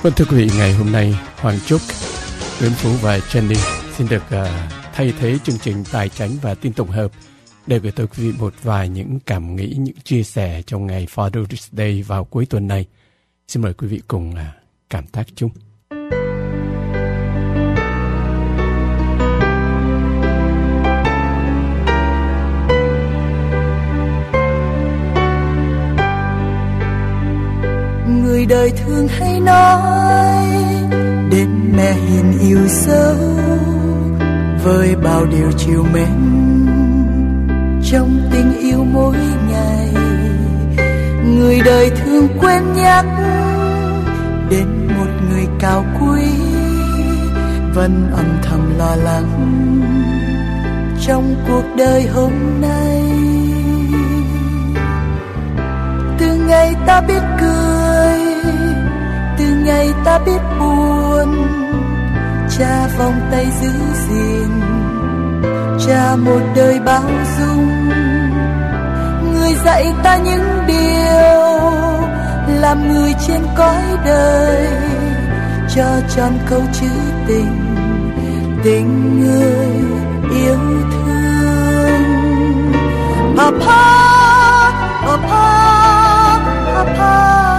Vâng, thưa quý vị, ngày hôm nay Hoàng Trúc, Nguyễn Phú và Jenny xin được thay thế chương trình Tài Chánh và Tin Tổng hợp để gửi tới quý vị một vài những cảm nghĩ, những chia sẻ trong ngày Father's Day vào cuối tuần này. Xin mời quý vị cùng cảm tác chung. Người đời thường hay nói đến mẹ hiền yêu dấu với bao điều trìu mến trong tình yêu mỗi ngày. Người đời thường quên nhắc đến một người cao quý vẫn âm thầm lo lắng trong cuộc đời hôm nay. Từ ngày ta biết cười, từ ngày ta biết buồn, cha vòng tay giữ gìn, cha một đời bao dung. Người dạy ta những điều làm người trên cõi đời, cho tròn câu chữ tình, tình người yêu thương. Papa, Papa, Papa,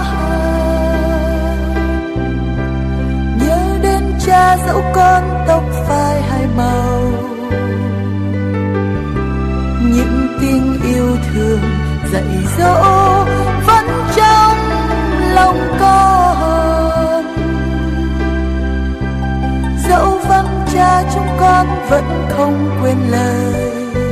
nhớ đến cha dẫu con tóc phai hai màu, những tiếng yêu thương dạy dỗ vẫn trong lòng con. Dẫu vắng cha chúng con vẫn không quên lời,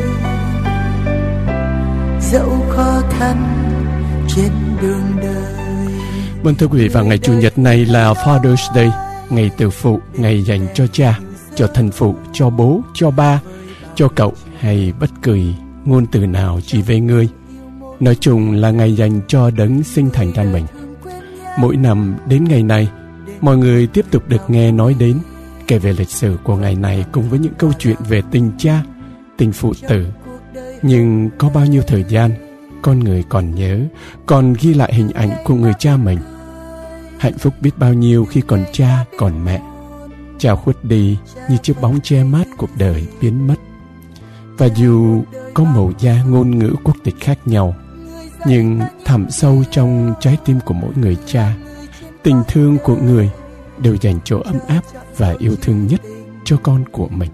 dẫu khó khăn trên đường đời. Vâng, thưa quý vị, và ngày Chủ nhật này là Father's Day, ngày từ phụ, ngày dành cho cha, cho thân phụ, cho bố, cho ba, cho cậu, hay bất kỳ ngôn từ nào chỉ về ngươi. Nói chung là ngày dành cho đấng sinh thành ra mình. Mỗi năm đến ngày này, mọi người tiếp tục được nghe nói đến, kể về lịch sử của ngày này cùng với những câu chuyện về tình cha, tình phụ tử. Nhưng có bao nhiêu thời gian con người còn nhớ, còn ghi lại hình ảnh của người cha mình. Hạnh phúc biết bao nhiêu khi còn cha, còn mẹ. Cha khuất đi như chiếc bóng che mát cuộc đời biến mất. Và dù có màu da, ngôn ngữ, quốc tịch khác nhau, nhưng thẳm sâu trong trái tim của mỗi người cha, tình thương của người đều dành chỗ ấm áp và yêu thương nhất cho con của mình.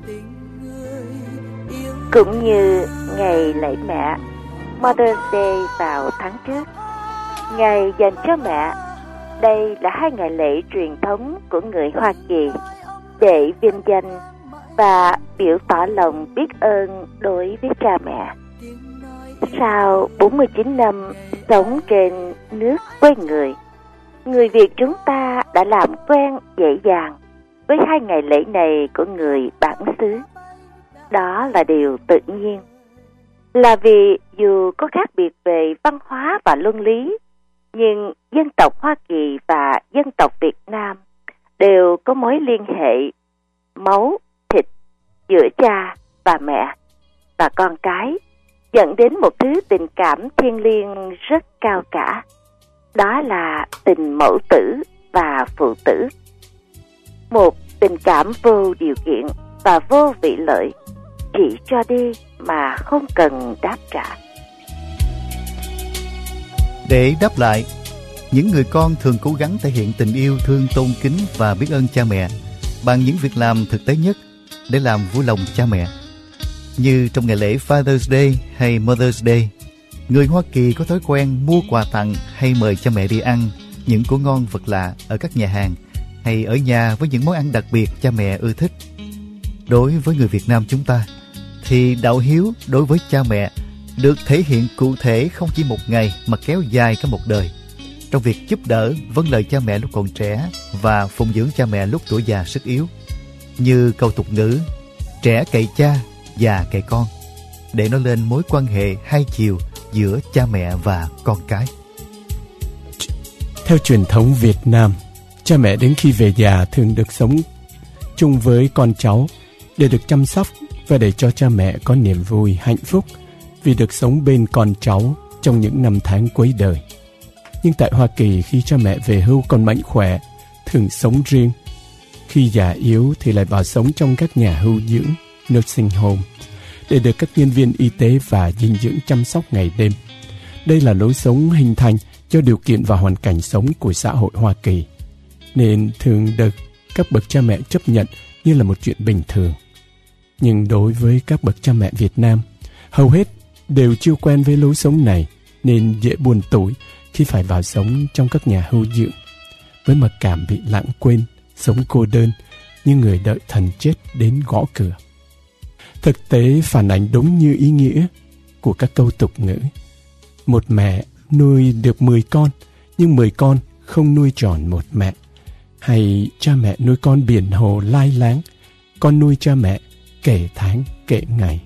Cũng như ngày lễ mẹ, Mother's Day vào tháng trước, ngày dành cho mẹ. Đây là hai ngày lễ truyền thống của người Hoa Kỳ để vinh danh và biểu tỏ lòng biết ơn đối với cha mẹ. Sau 49 năm sống trên nước quê người Việt chúng ta đã làm quen dễ dàng với hai ngày lễ này của người bản xứ. Đó là điều tự nhiên, là vì dù có khác biệt về văn hóa và luân lý, nhưng dân tộc Hoa Kỳ và dân tộc Việt Nam đều có mối liên hệ máu, thịt giữa cha và mẹ và con cái, dẫn đến một thứ tình cảm thiêng liêng rất cao cả. Đó là tình mẫu tử và phụ tử. Một tình cảm vô điều kiện và vô vị lợi, chỉ cho đi mà không cần đáp trả. Để đáp lại, những người con thường cố gắng thể hiện tình yêu thương, tôn kính và biết ơn cha mẹ bằng những việc làm thực tế nhất để làm vui lòng cha mẹ. Như trong ngày lễ Father's Day hay Mother's Day, người Hoa Kỳ có thói quen mua quà tặng hay mời cha mẹ đi ăn những của ngon vật lạ ở các nhà hàng, hay ở nhà với những món ăn đặc biệt cha mẹ ưa thích. Đối với người Việt Nam chúng ta, thì đạo hiếu đối với cha mẹ được thể hiện cụ thể không chỉ một ngày mà kéo dài cả một đời, trong việc giúp đỡ, vâng lời cha mẹ lúc còn trẻ và phụng dưỡng cha mẹ lúc tuổi già sức yếu. Như câu tục ngữ, trẻ cậy cha, già cậy con, để nói lên mối quan hệ hai chiều giữa cha mẹ và con cái. Theo truyền thống Việt Nam, cha mẹ đến khi về già thường được sống chung với con cháu để được chăm sóc và để cho cha mẹ có niềm vui, hạnh phúc vì được sống bên con cháu trong những năm tháng cuối đời. Nhưng tại Hoa Kỳ, khi cha mẹ về hưu còn mạnh khỏe, thường sống riêng. Khi già yếu thì lại vào sống trong các nhà hưu dưỡng, nursing home, để được các nhân viên y tế và dinh dưỡng chăm sóc ngày đêm. Đây là lối sống hình thành do điều kiện và hoàn cảnh sống của xã hội Hoa Kỳ, nên thường được các bậc cha mẹ chấp nhận như là một chuyện bình thường. Nhưng đối với các bậc cha mẹ Việt Nam, hầu hết đều chưa quen với lối sống này, nên dễ buồn tủi khi phải vào sống trong các nhà hưu dưỡng, với mặc cảm bị lãng quên, sống cô đơn như người đợi thần chết đến gõ cửa. Thực tế phản ánh đúng như ý nghĩa của các câu tục ngữ. Một mẹ nuôi được 10 con, nhưng 10 con không nuôi tròn một mẹ. Hay cha mẹ nuôi con biển hồ lai láng, con nuôi cha mẹ kể tháng kể ngày.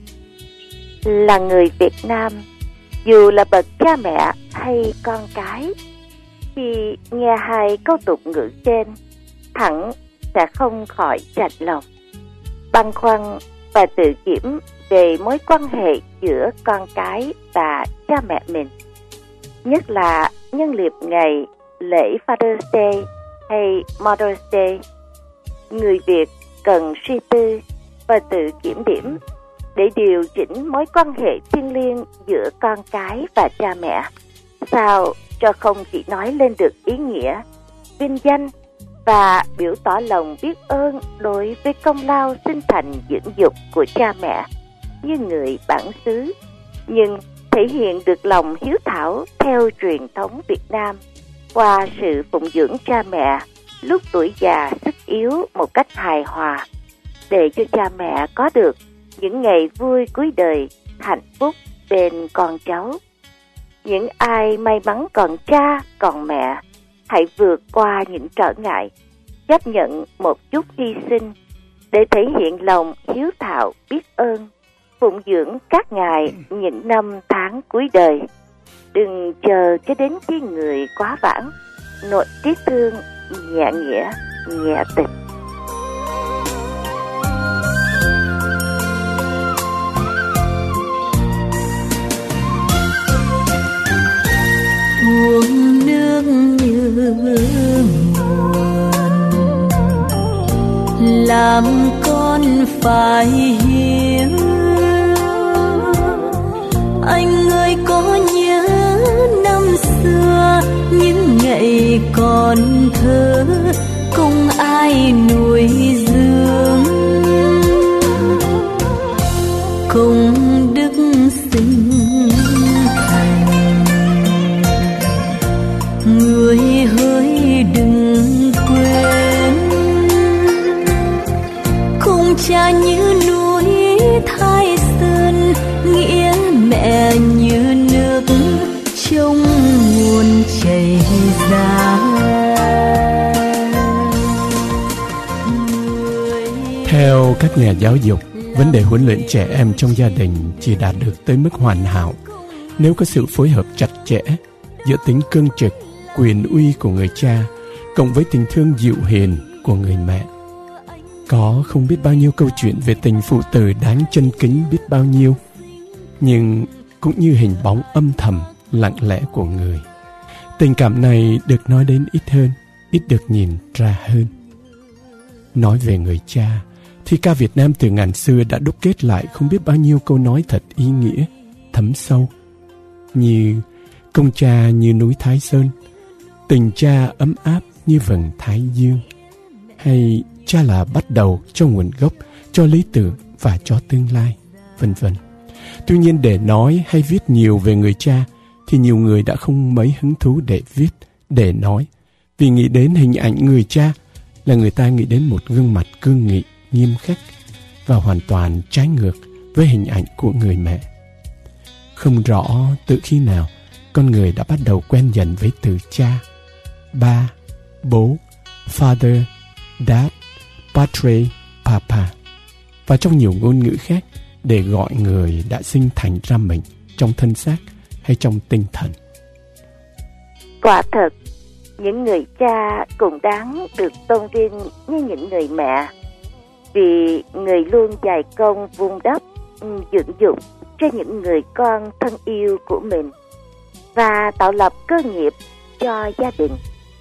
Là người Việt Nam, dù là bậc cha mẹ hay con cái, khi nghe hai câu tục ngữ trên, hẳn sẽ không khỏi chạnh lòng, băn khoăn và tự kiểm về mối quan hệ giữa con cái và cha mẹ mình. Nhất là nhân dịp ngày lễ Father's Day hay Mother's Day, người Việt cần suy tư và tự kiểm điểm để điều chỉnh mối quan hệ thiêng liêng giữa con cái và cha mẹ, sao cho không chỉ nói lên được ý nghĩa, vinh danh và biểu tỏ lòng biết ơn đối với công lao sinh thành dưỡng dục của cha mẹ như người bản xứ, nhưng thể hiện được lòng hiếu thảo theo truyền thống Việt Nam qua sự phụng dưỡng cha mẹ lúc tuổi già sức yếu một cách hài hòa, để cho cha mẹ có được những ngày vui cuối đời hạnh phúc bên con cháu. Những ai may mắn còn cha còn mẹ, hãy vượt qua những trở ngại, chấp nhận một chút hy sinh để thể hiện lòng hiếu thảo biết ơn, phụng dưỡng các ngài những năm tháng cuối đời. Đừng chờ cho đến khi người quá vãng, nội tiếc thương, nhẹ nghĩa, nhẹ tình. Uống nước như nguồn, làm con phải hiếu. Anh ơi có nhớ năm xưa, những ngày còn thơ, không ai nuôi dưỡng, công đức sinh thành. Người hỡi đừng quên, không cha như núi Thái Sơn, nghĩa mẹ như nước trong nguồn chảy ra. Theo các nhà giáo dục, vấn đề huấn luyện trẻ em trong gia đình chỉ đạt được tới mức hoàn hảo nếu có sự phối hợp chặt chẽ giữa tính cương trực, quyền uy của người cha cộng với tình thương dịu hiền của người mẹ. Có không biết bao nhiêu câu chuyện về tình phụ tử đáng chân kính biết bao nhiêu, nhưng cũng như hình bóng âm thầm lặng lẽ của người. Tình cảm này được nói đến ít hơn, ít được nhìn ra hơn. Nói về người cha, thì ca Việt Nam từ ngàn xưa đã đúc kết lại không biết bao nhiêu câu nói thật ý nghĩa, thấm sâu, như công cha như núi Thái Sơn, tình cha ấm áp như vầng Thái Dương, hay cha là bắt đầu cho nguồn gốc, cho lý tưởng và cho tương lai, vân vân. Tuy nhiên để nói hay viết nhiều về người cha thì nhiều người đã không mấy hứng thú để viết, để nói, vì nghĩ đến hình ảnh người cha là người ta nghĩ đến một gương mặt cương nghị, nghiêm khắc và hoàn toàn trái ngược với hình ảnh của người mẹ. Không rõ từ khi nào con người đã bắt đầu quen dần với từ cha, ba, bố, father, dad, padre, papa, và trong nhiều ngôn ngữ khác để gọi người đã sinh thành ra mình trong thân xác hay trong tinh thần. Quả thật, những người cha cũng đáng được tôn vinh như những người mẹ, vì người luôn dày công vun đắp, dưỡng dục cho những người con thân yêu của mình và tạo lập cơ nghiệp cho gia đình.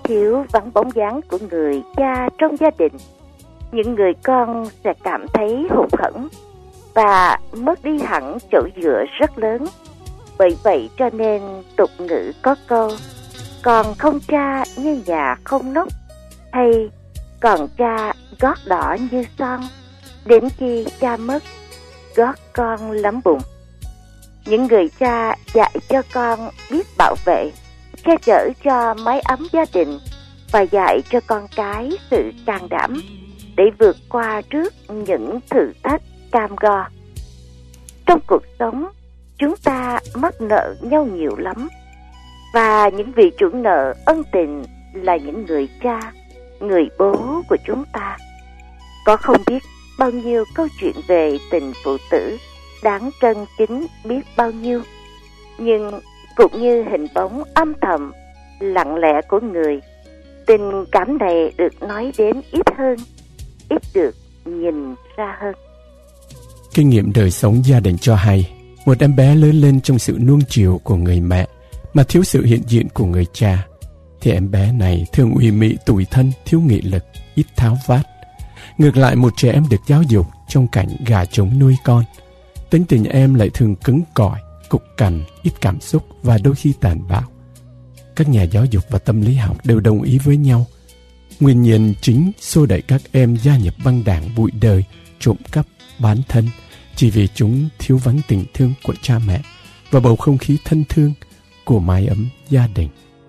thiếu vắng bóng dáng của người cha trong gia đình, những người con sẽ cảm thấy hụt hẫng và mất đi hẳn chỗ dựa rất lớn. Bởi vậy cho nên tục ngữ có câu còn không cha như nhà không nóc, hay còn cha gót đỏ như son, đến khi cha mất gót con lắm bụng. Những người cha dạy cho con biết bảo vệ, che chở cho mái ấm gia đình và dạy cho con cái sự can đảm để vượt qua trước những thử thách cam go. Trong cuộc sống, chúng ta mắc nợ nhau nhiều lắm, và những vị chủ nợ ân tình là những người cha, người bố của chúng ta. Có không biết bao nhiêu câu chuyện về tình phụ tử đáng trân kính biết bao nhiêu, nhưng cũng như hình bóng âm thầm, lặng lẽ của người, tình cảm này được nói đến ít hơn, ít được nhìn ra hơn. Kinh nghiệm đời sống gia đình cho hay, một em bé lớn lên trong sự nuông chiều của người mẹ mà thiếu sự hiện diện của người cha, thì em bé này thường ủy mị tủi thân, thiếu nghị lực, ít tháo vát. Ngược lại, một trẻ em được giáo dục trong cảnh gà trống nuôi con, tính tình em lại thường cứng cỏi, cục cằn, ít cảm xúc và đôi khi tàn bạo. Các nhà giáo dục và tâm lý học đều đồng ý với nhau, nguyên nhân chính xô đẩy các em gia nhập băng đảng bụi đời, trộm cắp, bán thân chỉ vì chúng thiếu vắng tình thương của cha mẹ và bầu không khí thân thương của mái ấm gia đình.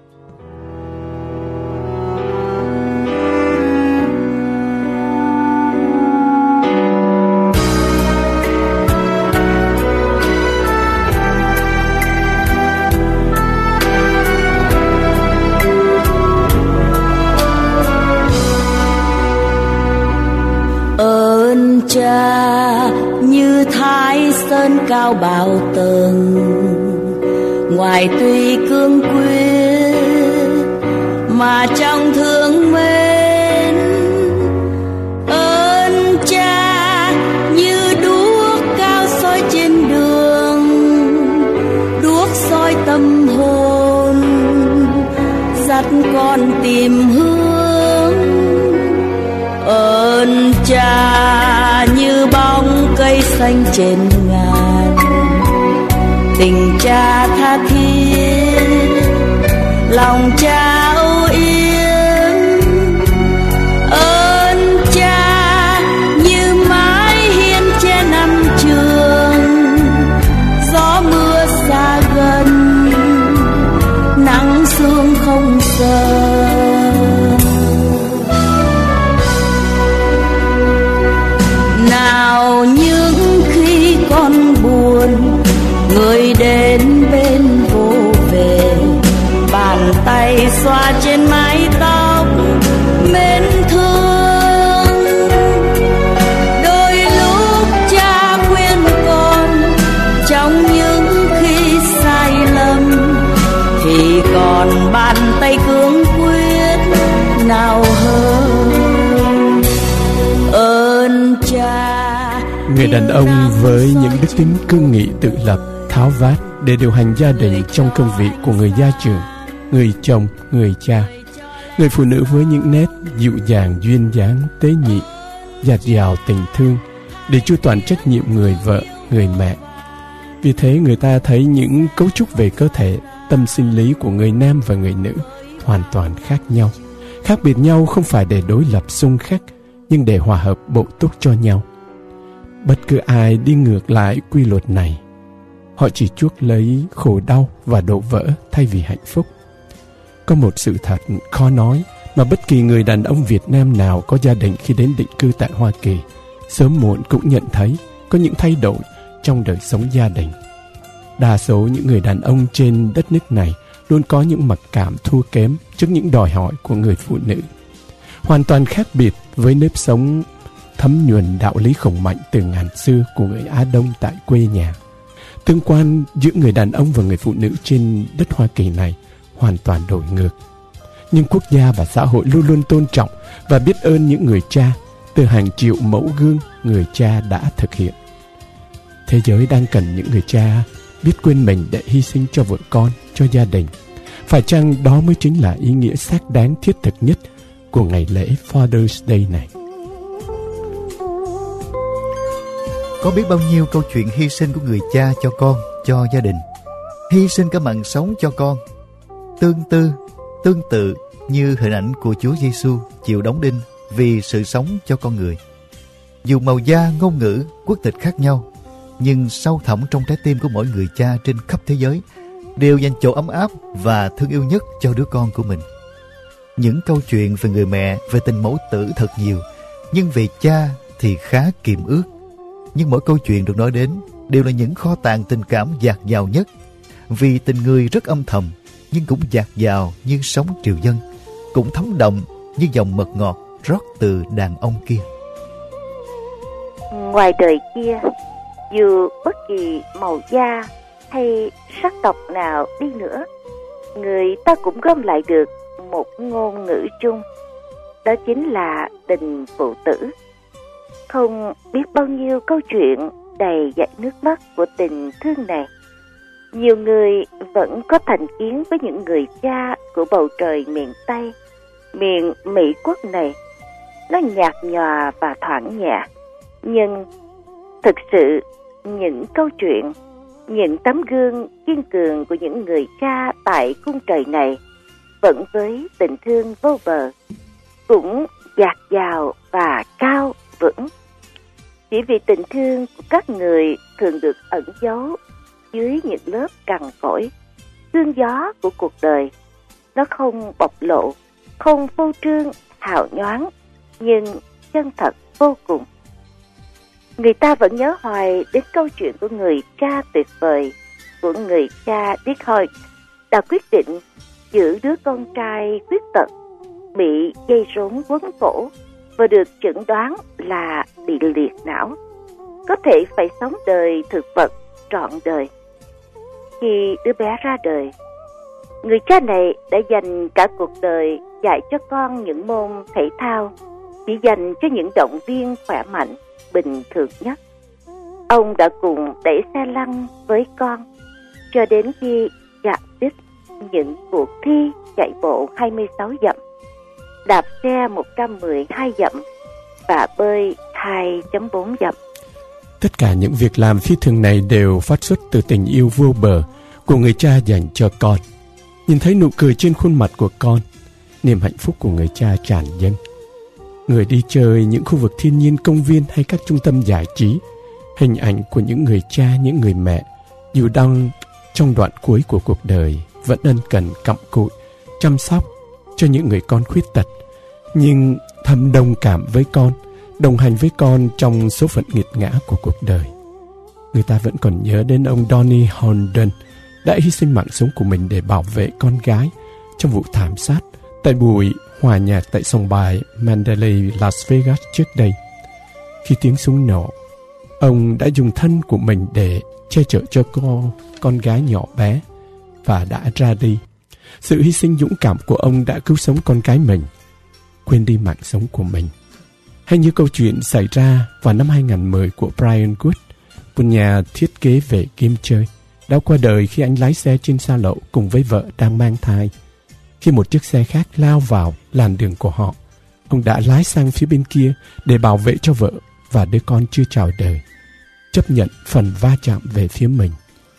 Cha như Thái Sơn cao bao tầng, ngoài tuy cương quyết mà trong thương mến. Ơn cha như đuốc cao soi trên đường, đuốc soi tâm hồn, dắt con tìm hướng. Ơn cha như bóng cây xanh trên ngàn, tình cha tha thiết, lòng cha âu yếm. Ơn cha như mái hiên che năm trường, gió mưa xa gần, nắng sương không sợ. Nào những khi con buồn, người đến bên vô về, bàn tay xoa trên mái tóc mến thương. Đôi lúc cha khuyên con trong những khi sai lầm, thì còn bàn tay cương quyết nào hơn. Ơn cha. Người đàn ông với những đức tính cương nghị tự lập, tháo vát để điều hành gia đình trong cương vị của người gia trưởng, người chồng, người cha. Người phụ nữ với những nét dịu dàng, duyên dáng, tế nhị, dạt dào tình thương để chu toàn trách nhiệm người vợ, người mẹ. Vì thế người ta thấy những cấu trúc về cơ thể, tâm sinh lý của người nam và người nữ hoàn toàn khác nhau. Khác biệt nhau không phải để đối lập xung khắc, nhưng để hòa hợp bổ túc cho nhau. Bất cứ ai đi ngược lại quy luật này, họ chỉ chuốc lấy khổ đau và đổ vỡ thay vì hạnh phúc. Có một sự thật khó nói mà bất kỳ người đàn ông Việt Nam nào có gia đình khi đến định cư tại Hoa Kỳ sớm muộn cũng nhận thấy có những thay đổi trong đời sống gia đình. Đa số những người đàn ông trên đất nước này luôn có những mặc cảm thua kém trước những đòi hỏi của người phụ nữ, hoàn toàn khác biệt với nếp sống thấm nhuần đạo lý khổng mạnh từ ngàn xưa của người Á Đông tại quê nhà. Tương quan giữa người đàn ông và người phụ nữ trên đất Hoa Kỳ này hoàn toàn đổi ngược. Nhưng quốc gia và xã hội luôn luôn tôn trọng và biết ơn những người cha từ hàng triệu mẫu gương người cha đã thực hiện. Thế giới đang cần những người cha biết quên mình để hy sinh cho vợ con, cho gia đình, Phải chăng đó mới chính là ý nghĩa xác đáng thiết thực nhất của ngày lễ Father's Day này? Có biết bao nhiêu câu chuyện hy sinh của người cha cho con, cho gia đình, hy sinh cả mạng sống cho con, tương tự như hình ảnh của Chúa Giêsu chịu đóng đinh vì sự sống cho con người. Dù màu da, ngôn ngữ, quốc tịch khác nhau, nhưng sâu thẳm trong trái tim của mỗi người cha trên khắp thế giới đều dành chỗ ấm áp và thương yêu nhất cho đứa con của mình. Những câu chuyện về người mẹ, về tình mẫu tử thật nhiều, nhưng về cha thì khá kiềm ước. Nhưng mỗi câu chuyện được nói đến đều là những kho tàng tình cảm dạt dào nhất, vì tình người rất âm thầm, nhưng cũng dạt dào như sóng triều dân, cũng thấm đậm như dòng mật ngọt rót từ đàn ông kia. Ngoài đời kia, dù bất kỳ màu da hay sắc tộc nào đi nữa, người ta cũng gom lại được một ngôn ngữ chung, đó chính là tình phụ tử. Không biết bao nhiêu câu chuyện đầy dải nước mắt của tình thương này. Nhiều người vẫn có thành kiến với những người cha của bầu trời miền Tây, miền Mỹ quốc này. Nó nhạt nhòa và thoảng nhẹ, nhưng thực sự những câu chuyện, những tấm gương kiên cường của những người cha tại cung trời này vẫn với tình thương vô bờ, cũng dạt dào và cao vững. Chỉ vì tình thương của các người thường được ẩn giấu dưới những lớp cằn cỗi, sương gió của cuộc đời. Nó không bộc lộ, không phô trương, hào nhoáng, nhưng chân thật vô cùng. Người ta vẫn nhớ hoài đến câu chuyện của người cha tuyệt vời, của người cha Dick Hoyt đã quyết định giữ đứa con trai khuyết tật bị dây rốn quấn cổ và được chẩn đoán là bị liệt não, có thể phải sống đời thực vật trọn đời. Khi đứa bé ra đời, người cha này đã dành cả cuộc đời dạy cho con những môn thể thao chỉ dành cho những động viên khỏe mạnh, bình thường nhất. Ông đã cùng đẩy xe lăn với con cho đến khi chạm đích những cuộc thi chạy bộ 26 dặm, đạp xe 112 dặm và bơi 2.4 dặm. Tất cả những việc làm phi thường này đều phát xuất từ tình yêu vô bờ của người cha dành cho con. Nhìn thấy nụ cười trên khuôn mặt của con, niềm hạnh phúc của người cha tràn dâng. Người đi chơi những khu vực thiên nhiên, công viên hay các trung tâm giải trí, hình ảnh của những người cha, những người mẹ dù đang trong đoạn cuối của cuộc đời vẫn ân cần cặm cụi chăm sóc cho những người con khuyết tật, nhưng thầm đồng cảm với con, đồng hành với con trong số phận nghiệt ngã của cuộc đời. Người ta vẫn còn nhớ đến ông Donny Holden đã hy sinh mạng sống của mình để bảo vệ con gái trong vụ thảm sát tại buổi hòa nhạc tại sòng bài Mandalay, Las Vegas trước đây. Khi tiếng súng nổ, ông đã dùng thân của mình để che chở cho con gái nhỏ bé và đã ra đi. Sự hy sinh dũng cảm của ông đã cứu sống con cái mình, quên đi mạng sống của mình. Hay như câu chuyện xảy ra vào năm 2010 của Brian Wood, một nhà thiết kế về game chơi, đã qua đời khi anh lái xe trên xa lộ cùng với vợ đang mang thai. Khi một chiếc xe khác lao vào làn đường của họ, ông đã lái sang phía bên kia để bảo vệ cho vợ và đứa con chưa chào đời, chấp nhận phần va chạm về phía mình.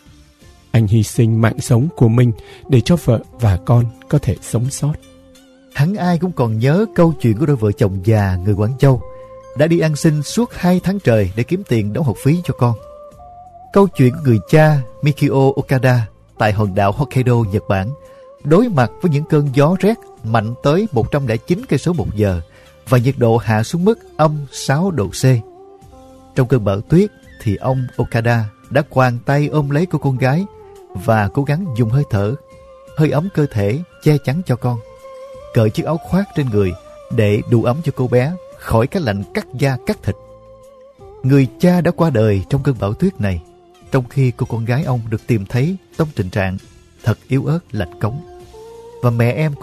Anh hy sinh mạng sống của mình để cho vợ và con có thể sống sót. Hẳn ai cũng còn nhớ câu chuyện của đôi vợ chồng già người Quảng Châu đã đi ăn xin suốt 2 tháng trời để kiếm tiền đóng học phí cho con. Câu chuyện của người cha Mikio Okada tại hòn đảo Hokkaido, Nhật Bản, đối mặt với những cơn gió rét mạnh tới 109 cây số một giờ và nhiệt độ hạ xuống mức âm 6 độ C. Trong cơn bão tuyết thì ông Okada đã quàng tay ôm lấy cô con gái và cố gắng dùng hơi thở, hơi ấm cơ thể che chắn cho con, cởi chiếc áo khoác trên người để đủ ấm cho cô bé khỏi cái lạnh cắt da cắt thịt. Người cha đã qua đời trong cơn bão tuyết này, trong khi cô con gái ông được tìm thấy trong tình trạng thật yếu ớt lạnh cống. Và mẹ em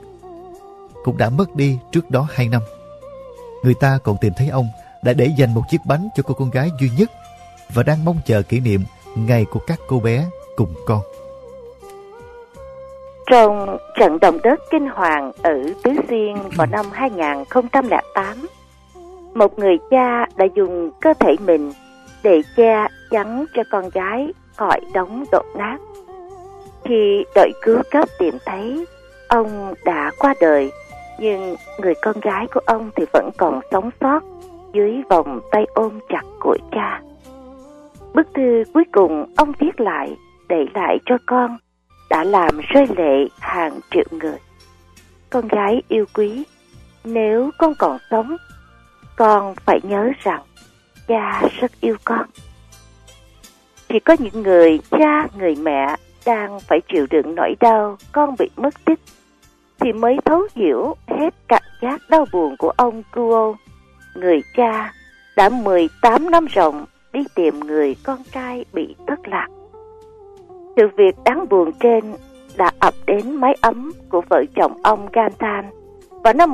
cũng đã mất đi trước đó 2 năm. Người ta còn tìm thấy ông đã để dành một chiếc bánh cho cô con gái duy nhất và đang mong chờ kỷ niệm ngày của các cô bé cùng con. Trong trận động đất kinh hoàng ở Tứ Xuyên vào năm 2008, một người cha đã dùng cơ thể mình để che chắn cho con gái khỏi đống đổ nát. Khi đội cứu cấp tìm thấy, ông đã qua đời, nhưng người con gái của ông thì vẫn còn sống sót dưới vòng tay ôm chặt của cha. Bức thư cuối cùng ông viết lại, để lại cho con, đã làm rơi lệ hàng triệu người. Con gái yêu quý, nếu con còn sống, con phải nhớ rằng cha rất yêu con. Chỉ có những người cha, người mẹ đang phải chịu đựng nỗi đau con bị mất tích thì mới thấu hiểu hết cảm giác đau buồn của ông Kuo, người cha đã 18 năm ròng đi tìm người con trai bị thất lạc. Sự việc đáng buồn trên đã ập đến mái ấm của vợ chồng ông Ganthan vào năm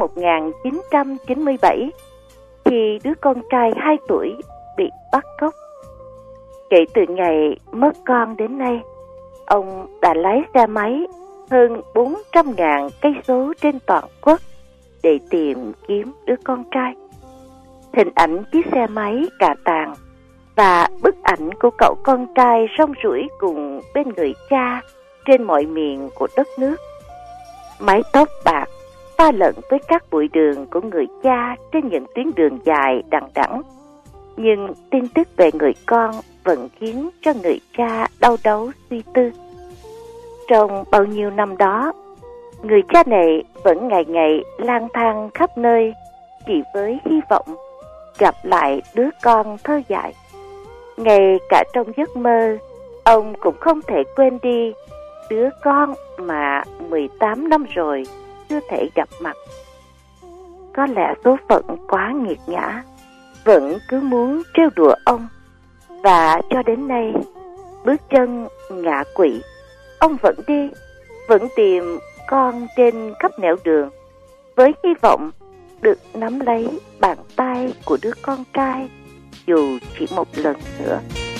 1997 khi đứa con trai 2 tuổi bị bắt cóc. Kể từ ngày mất con đến nay, ông đã lái xe máy hơn 400.000 cây số trên toàn quốc để tìm kiếm đứa con trai. Hình ảnh chiếc xe máy cà tàng và bức ảnh của cậu con trai rong ruổi cùng bên người cha trên mọi miền của đất nước. Mái tóc bạc pha lẫn với các bụi đường của người cha trên những tuyến đường dài đằng đẵng. Nhưng tin tức về người con vẫn khiến cho người cha đau đớn suy tư. Trong bao nhiêu năm đó, người cha này vẫn ngày ngày lang thang khắp nơi chỉ với hy vọng gặp lại đứa con thơ dại. Ngay cả trong giấc mơ, ông cũng không thể quên đi đứa con mà 18 năm rồi chưa thể gặp mặt. Có lẽ số phận quá nghiệt ngã, vẫn cứ muốn trêu đùa ông, và cho đến nay, bước chân ngã quỵ, ông vẫn đi, vẫn tìm con trên khắp nẻo đường, với hy vọng được nắm lấy bàn tay của đứa con trai dù chỉ một lần nữa.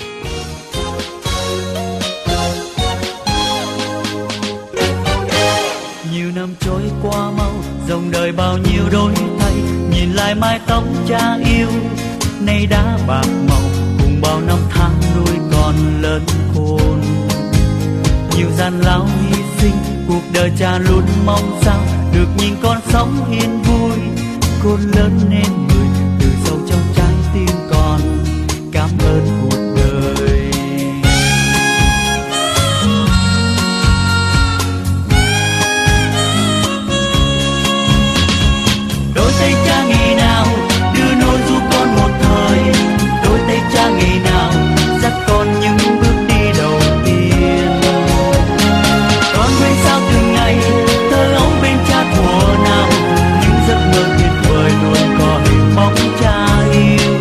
Nhiều năm trôi qua mau, dòng đời bao nhiêu đổi thay. Nhìn lại mái tóc cha yêu, nay đã bạc màu, cùng bao năm tháng nuôi con lớn khôn. Nhiều gian lao hy sinh, cuộc đời cha luôn mong sao được nhìn con sống yên vui. Con lớn nên người từ sâu trong trái tim con, cảm ơn cuộc đời. Đôi tay cha ngày nào đưa nôi giúp con một thời, đôi tay cha ngày nào dắt con những bước đi đầu tiên. Con quên sao từng ngày thơ ấu bên cha thuở nào, những giấc mơ tuyệt vời luôn có hình bóng cha yêu.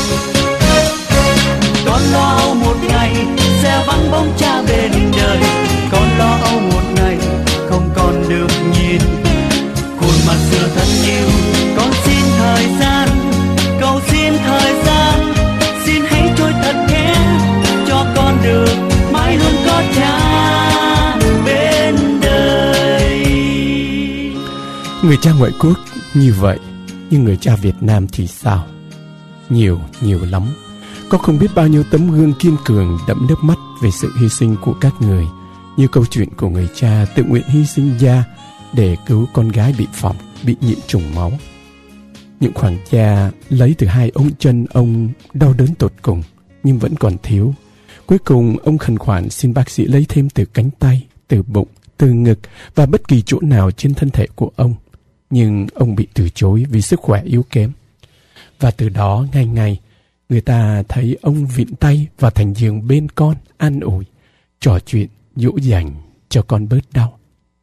Con lo âu một ngày sẽ vắng bóng cha bên đời, con lo âu một ngày không còn được nhìn khuôn mặt xưa thân yêu. Con xin thời gian, cầu xin thời gian, xin hãy trôi thật nhẹ cho con được mãi luôn có cha bên đời. Người cha ngoại quốc như vậy, nhưng người cha Việt Nam thì sao? Nhiều lắm. Có không biết bao nhiêu tấm gương kiên cường đẫm nước mắt về sự hy sinh của các người, như câu chuyện của người cha tự nguyện hy sinh da để cứu con gái bị phỏng, bị nhiễm trùng máu. Những khoảng da lấy từ 2 ống chân ông đau đớn tột cùng, nhưng vẫn còn thiếu. Cuối cùng ông khẩn khoản xin bác sĩ lấy thêm từ cánh tay, từ bụng, từ ngực và bất kỳ chỗ nào trên thân thể của ông. Nhưng ông bị từ chối vì sức khỏe yếu kém. Và từ đó ngày người ta thấy ông vịn tay vào thành giường bên con, an ủi, trò chuyện, dỗ dành cho con bớt đau.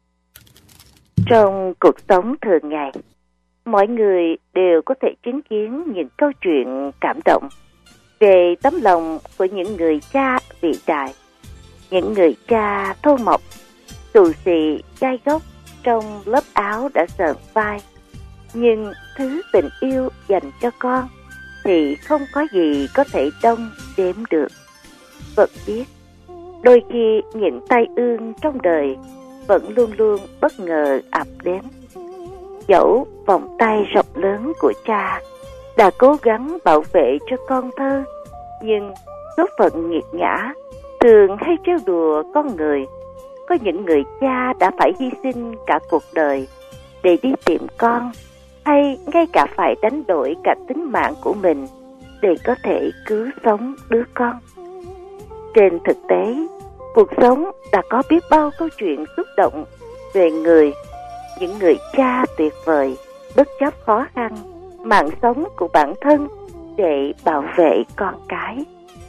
Trong cuộc sống thường ngày, mọi người đều có thể chứng kiến những câu chuyện cảm động về tấm lòng của những người cha vĩ đại, những người cha thô mộc, xù xì, gai góc trong lớp áo đã sờn vai. Nhưng thứ tình yêu dành cho con thì không có gì có thể đong đếm được. Phật biết, đôi khi những tai ương trong đời vẫn luôn luôn bất ngờ ập đến. Dẫu vòng tay rộng lớn của cha đã cố gắng bảo vệ cho con thơ, nhưng số phận nghiệt ngã thường hay trêu đùa con người. Có những người cha đã phải hy sinh cả cuộc đời để đi tìm con, hay ngay cả phải đánh đổi cả tính mạng của mình để có thể cứu sống đứa con. Trên thực tế, cuộc sống đã có biết bao câu chuyện xúc động về những người cha tuyệt vời, bất chấp khó khăn, mạng sống của bản thân để bảo vệ con cái.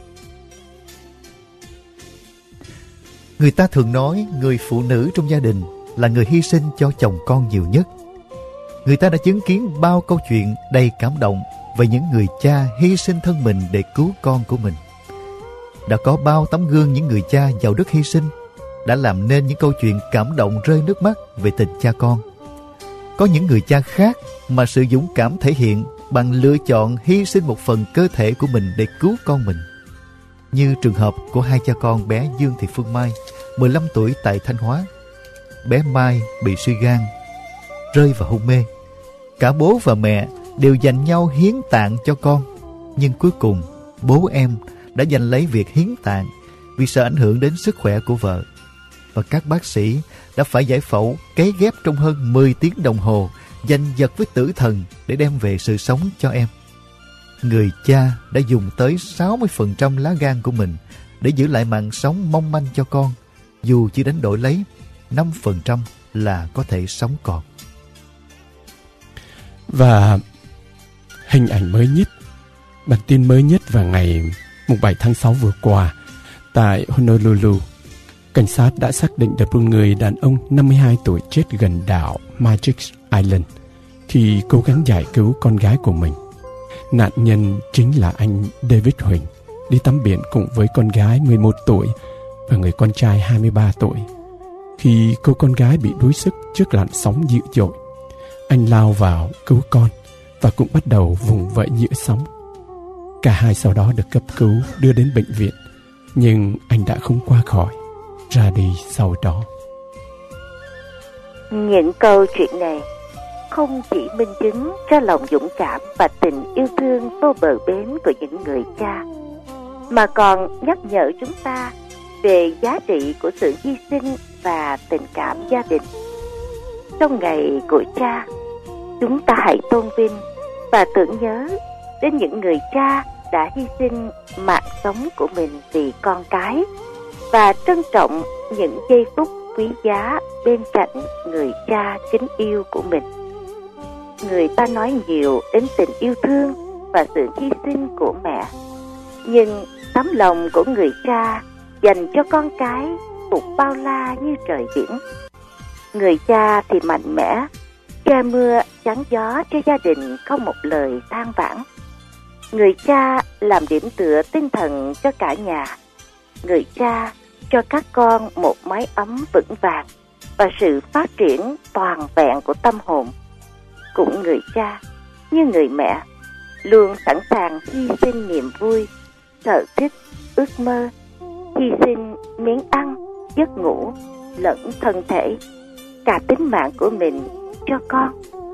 Người ta thường nói người phụ nữ trong gia đình là người hy sinh cho chồng con nhiều nhất. Người ta đã chứng kiến bao câu chuyện đầy cảm động về những người cha hy sinh thân mình để cứu con của mình. Đã có bao tấm gương những người cha giàu đức hy sinh đã làm nên những câu chuyện cảm động rơi nước mắt về tình cha con. Có những người cha khác mà sự dũng cảm thể hiện bằng lựa chọn hy sinh một phần cơ thể của mình để cứu con mình. Như trường hợp của hai cha con bé Dương Thị Phương Mai, 15 tuổi tại Thanh Hóa. Bé Mai bị suy gan, rơi vào hôn mê. Cả bố và mẹ đều dành nhau hiến tạng cho con, nhưng cuối cùng bố em đã giành lấy việc hiến tạng vì sợ ảnh hưởng đến sức khỏe của vợ. Và các bác sĩ đã phải giải phẫu cấy ghép trong hơn 10 tiếng đồng hồ, giành giật với tử thần để đem về sự sống cho em. Người cha đã dùng tới 60% lá gan của mình để giữ lại mạng sống mong manh cho con, dù chỉ đánh đổi lấy 5% là có thể sống còn. Và hình ảnh mới nhất, bản tin mới nhất vào ngày 7 tháng 6 vừa qua tại Honolulu, cảnh sát đã xác định được một người đàn ông 52 tuổi chết gần đảo Magic Island khi cố gắng giải cứu con gái của mình. Nạn nhân chính là anh David Huỳnh, đi tắm biển cùng với con gái 11 tuổi và người con trai 23 tuổi. Khi cô con gái bị đuối sức trước làn sóng dữ dội, anh lao vào cứu con và cũng bắt đầu vùng vẫy giữa sóng. Cả hai sau đó được cấp cứu đưa đến bệnh viện, nhưng anh đã không qua khỏi, ra đi sau đó. Những câu chuyện này không chỉ minh chứng cho lòng dũng cảm và tình yêu thương vô bờ bến của những người cha, mà còn nhắc nhở chúng ta về giá trị của sự hy sinh và tình cảm gia đình. Trong ngày của cha, chúng ta hãy tôn vinh và tưởng nhớ đến những người cha đã hy sinh mạng sống của mình vì con cái, và trân trọng những giây phút quý giá bên cạnh người cha kính yêu của mình. Người ta nói nhiều đến tình yêu thương và sự hy sinh của mẹ, nhưng tấm lòng của người cha dành cho con cái cũng bao la như trời biển. Người cha thì mạnh mẽ, che mưa chắn gió cho gia đình không một lời than vãn. Người cha làm điểm tựa tinh thần cho cả nhà. Người cha cho các con một mái ấm vững vàng và sự phát triển toàn vẹn của tâm hồn. Cũng người cha như người mẹ luôn sẵn sàng hy sinh niềm vui, sở thích, ước mơ, hy sinh miếng ăn, giấc ngủ lẫn thân thể, cả tính mạng của mình cho con.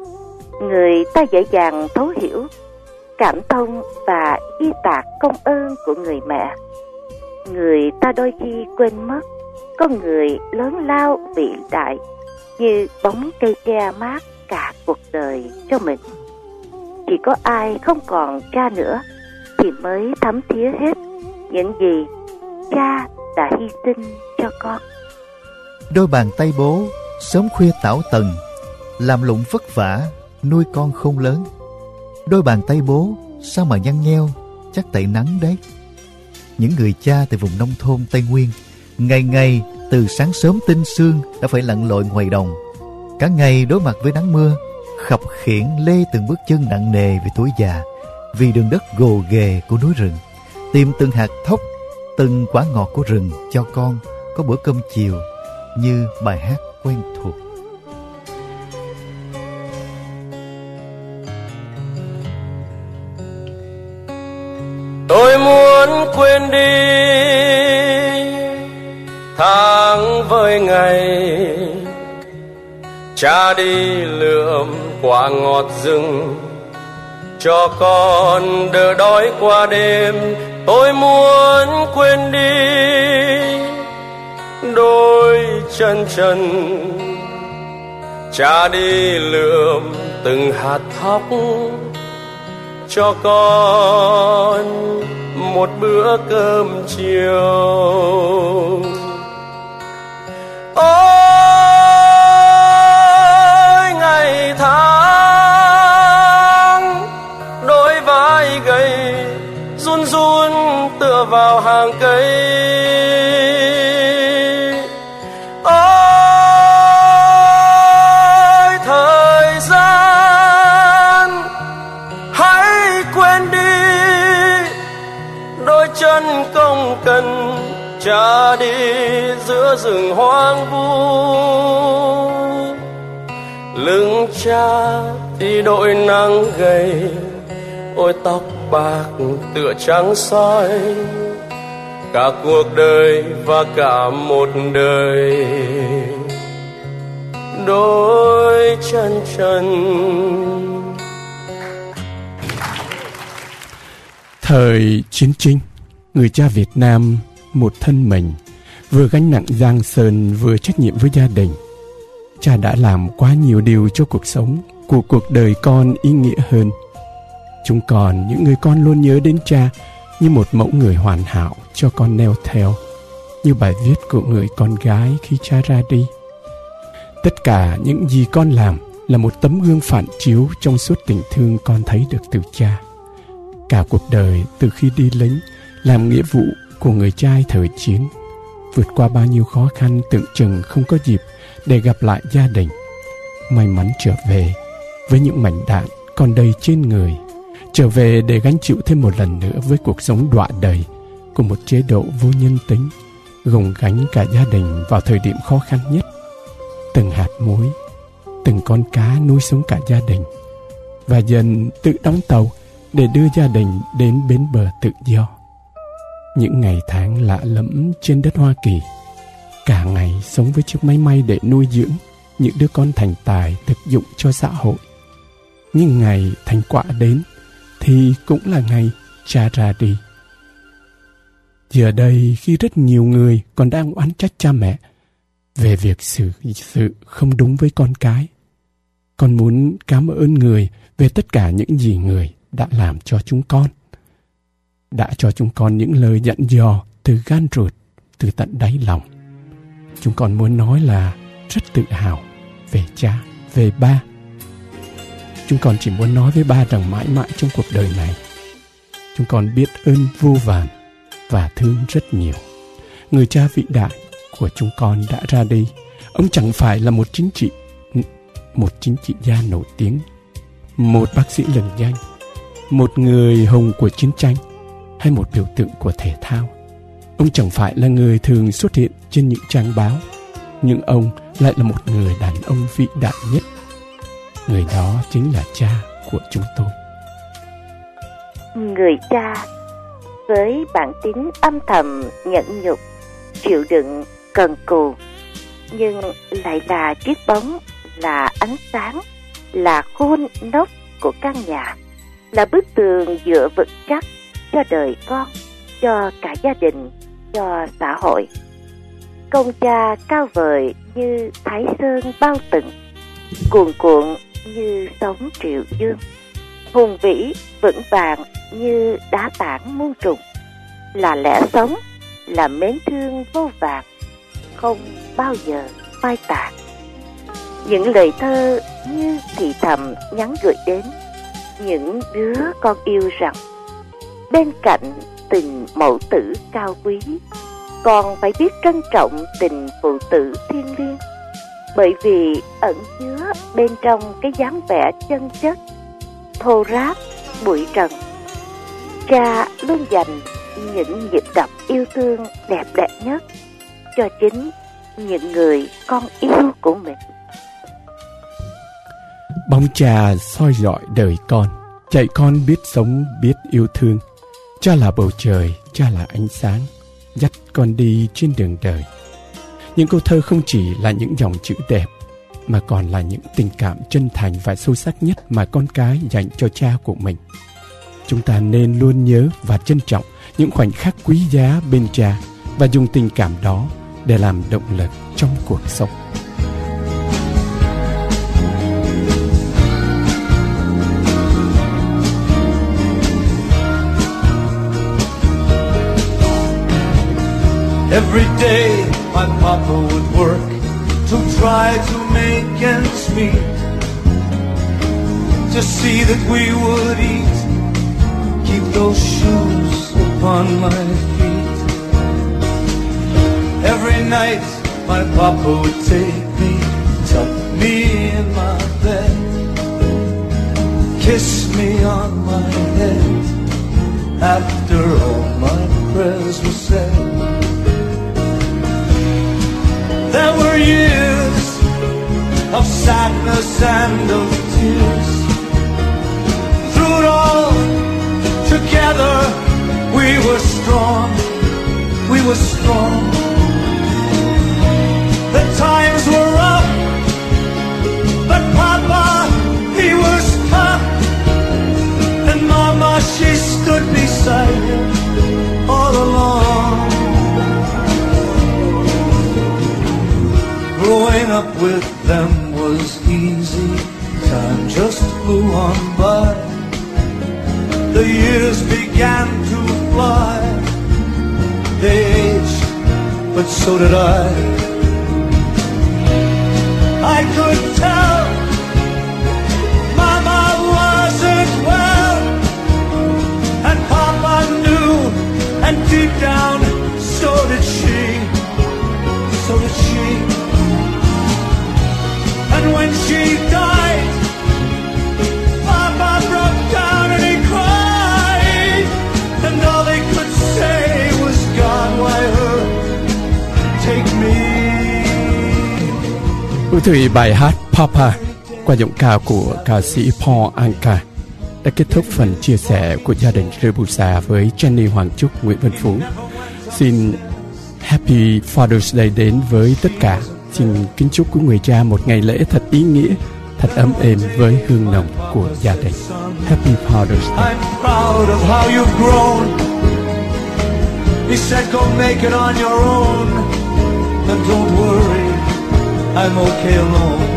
Người ta dễ dàng thấu hiểu, cảm thông và ghi tạc công ơn của người mẹ. Người ta đôi khi quên mất con người lớn lao vĩ đại như bóng cây che mát cả cuộc đời cho mình. Chỉ có ai không còn cha nữa thì mới thấm thía hết những gì cha đã hy sinh cho con. Đôi bàn tay bố sớm khuya tảo tần, làm lụng vất vả nuôi con khôn lớn. Đôi bàn tay bố sao mà nhăn nheo, chắc tại nắng đấy. Những người cha tại vùng nông thôn Tây Nguyên ngày ngày từ sáng sớm tinh sương đã phải lặn lội ngoài đồng, cả ngày đối mặt với nắng mưa, khập khiễng lê từng bước chân nặng nề về tuổi già vì đường đất gồ ghề của núi rừng, tìm từng hạt thóc, từng quả ngọt của rừng cho con có bữa cơm chiều như bài hát quen thuộc. Tôi muốn quên đi tháng vơi ngày cha đi lượm quả ngọt rừng cho con đỡ đói qua đêm. Tôi muốn quên đi đôi chân trần, cha đi lượm từng hạt thóc cho con một bữa cơm chiều. Ôi ngày tháng đôi vai gầy run run tựa vào hàng cây. Ôi thời gian hãy quên đi đôi chân công cần, cha đi giữa rừng hoang vu. Lưng cha thì đội nắng gầy, ôi tóc bạc tựa trắng soi. Cả cuộc đời và cả một đời đôi chân trần. Thời chiến tranh, người cha Việt Nam một thân mình, vừa gánh nặng giang sơn vừa trách nhiệm với gia đình. Cha đã làm quá nhiều điều cho cuộc sống của cuộc đời con ý nghĩa hơn. Chúng con, những người con luôn nhớ đến cha như một mẫu người hoàn hảo cho con neo theo, như bài viết của người con gái khi cha ra đi. Tất cả những gì con làm là một tấm gương phản chiếu trong suốt tình thương con thấy được từ cha. Cả cuộc đời từ khi đi lính, làm nghĩa vụ của người trai thời chiến, vượt qua bao nhiêu khó khăn tưởng chừng không có dịp để gặp lại gia đình. May mắn trở về với những mảnh đạn còn đầy trên người, trở về để gánh chịu thêm một lần nữa với cuộc sống đọa đầy của một chế độ vô nhân tính, gồng gánh cả gia đình vào thời điểm khó khăn nhất. Từng hạt muối, từng con cá nuôi sống cả gia đình, và dần tự đóng tàu để đưa gia đình đến bến bờ tự do. Những ngày tháng lạ lẫm trên đất Hoa Kỳ, cả ngày sống với chiếc máy may để nuôi dưỡng những đứa con thành tài thực dụng cho xã hội. Nhưng ngày thành quả đến thì cũng là ngày cha ra đi. Giờ đây, khi rất nhiều người còn đang oán trách cha mẹ về việc xử sự không đúng với con cái, con muốn cảm ơn người về tất cả những gì người đã làm cho chúng con. Đã cho chúng con những lời dặn dò từ gan ruột, từ tận đáy lòng. Chúng con muốn nói là rất tự hào về cha, về ba. Chúng con chỉ muốn nói với ba rằng mãi mãi trong cuộc đời này, chúng con biết ơn vô vàn và thương rất nhiều. Người cha vĩ đại của chúng con đã ra đi. Ông chẳng phải là một chính trị gia nổi tiếng, một bác sĩ lừng danh, một người hùng của chiến tranh, hay một biểu tượng của thể thao. Ông chẳng phải là người thường xuất hiện trên những trang báo, nhưng ông lại là một người đàn ông vĩ đại nhất. Người đó chính là cha của chúng tôi. Người cha với bản tính âm thầm nhẫn nhục, chịu đựng, cần cù, nhưng lại là chiếc bóng, là ánh sáng, là khôn nóc của căn nhà, là bức tường dựa vững chắc cho đời con, cho cả gia đình, cho xã hội. Công cha cao vời như thái sơn bao tầng, cuồn cuộn như sóng triệu dương, hùng vĩ vững vàng như đá tảng muôn trùng, là lẽ sống, là mến thương vô vàn, không bao giờ phai tàn. Những lời thơ như thì thầm nhắn gửi đến những đứa con yêu rằng bên cạnh tình mẫu tử cao quý, con phải biết trân trọng tình phụ tử thiêng liêng, bởi vì ẩn chứa bên trong cái dáng vẻ chân chất, thô ráp, bụi trần. Cha luôn dành những nhịp đập yêu thương đẹp đẽ nhất cho chính những người con yêu của mình. Bóng cha soi rọi đời con, dạy con biết sống, biết yêu thương. Cha là bầu trời, cha là ánh sáng, dắt con đi trên đường đời. Những câu thơ không chỉ là những dòng chữ đẹp, mà còn là những tình cảm chân thành và sâu sắc nhất mà con cái dành cho cha của mình. Chúng ta nên luôn nhớ và trân trọng những khoảnh khắc quý giá bên cha và dùng tình cảm đó để làm động lực trong cuộc sống. Every day my papa would work to try to make ends meet, to see that we would eat, keep those shoes upon my feet. Every night my papa would take me, tuck me in my bed, kiss me on my head after all my prayers were said. There were years of sadness and of tears. Through it all, together we were strong, we were strong. The times were rough, but Papa, he was tough. And Mama, she stood beside him all along. Growing up with them was easy, time just flew on by. The years began to fly, they aged, but so did I. I could tell Mama wasn't well, and Papa knew, and deep down, so did she, so did she. And when she died, Papa broke down and he cried, and all they could say was, God, why her? Take me. Quý vị, bài hát Papa qua giọng ca của ca sĩ Paul Anka đã kết thúc phần chia sẻ của gia đình Rabusa với Jenny Hoàng Trúc, Nguyễn Văn Phú. Xin Happy Father's Day đến với tất cả. Xin kính chúc quý người cha một ngày lễ thật ý nghĩa, thật ấm êm với hương nồng của gia đình. Happy Father's Day. I'm proud of how you've grown. He said go make it on your own, and don't worry, I'm okay alone.